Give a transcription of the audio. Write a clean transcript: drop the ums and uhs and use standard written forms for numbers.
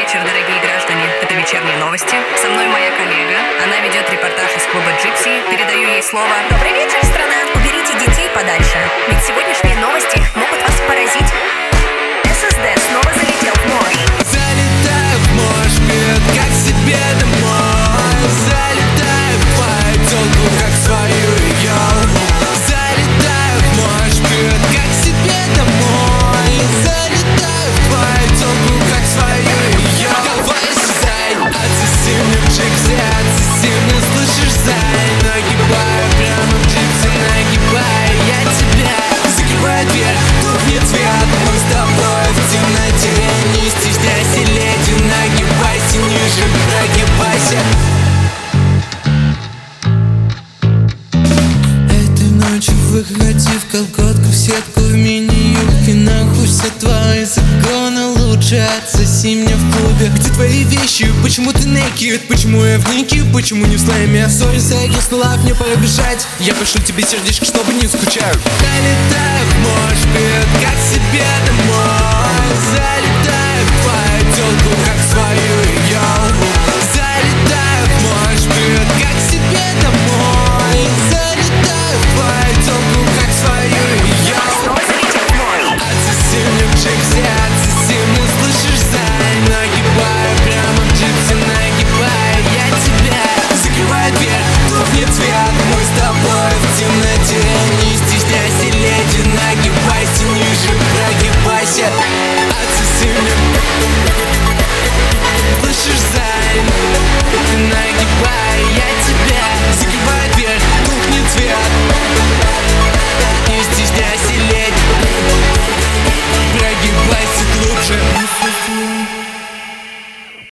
вечер, дорогие граждане. Это вечерние новости. Со мной моя коллега. Она ведет репортаж из клуба Gypsy. Передаю ей слово. Добрый вечер, страна! Уберите детей подальше, ведь сегодняшние новости могут вас поразить. ССД снова залетел в нож. Залетаю в мош пит, как себе домой. Залетаю в твою тёлку, как свою ее. Залетаю в мош пит, как себе домой. Залетаю в твою тёлку, как свою ее. Давай исчезай, отсоси мне в джипсе, отсоси мне, слышишь, зай. Нагибаю прямо в джипсе, нагибаю я тебя. Закрывай дверь, тухнет свет, мы с тобой в темноте. Не стесняйся, леди, нагибайся ниже, прогибайся. Этой ночью выходи в колготку, в сетку, в мини-юбке. Нахуй все твои законы, лучше отсоси мне в клубе. Где твои вещи? Почему ты naked? Почему я в нике? Почему не в слайме? Сори, если лав, мне пора бежать. Я пошлю тебе сердечко, чтобы не скучаю. Долетаю в мош пит, как себе домой.